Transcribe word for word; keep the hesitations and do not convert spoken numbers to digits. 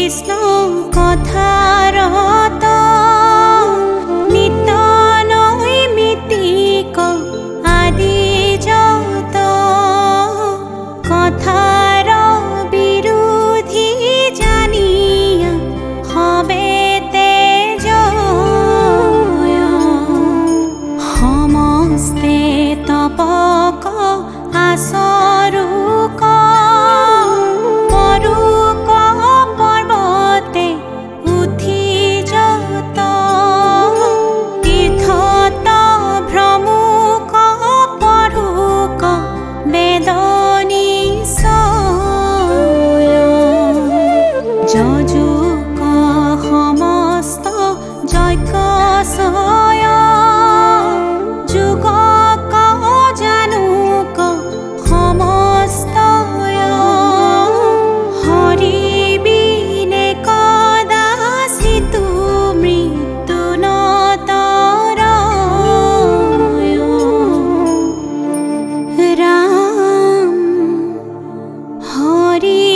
কৃষ্ণ কথারত নিত্য নৈমিত্তিক আদি যত কথার বিরোধী জানিয়া হবে তেজ সমস্তে তপক আসরুক পরুক পর্বতে উঠি যত তীর্থত ভ্রমুক পরুক বেদ নিশ্চয় যজুক সমস্ত যজ্ঞ সয় যুগক জানুক সমস্তয় হরি বিনে কদাচিৎ মৃত্যু নতরয় রাম হরি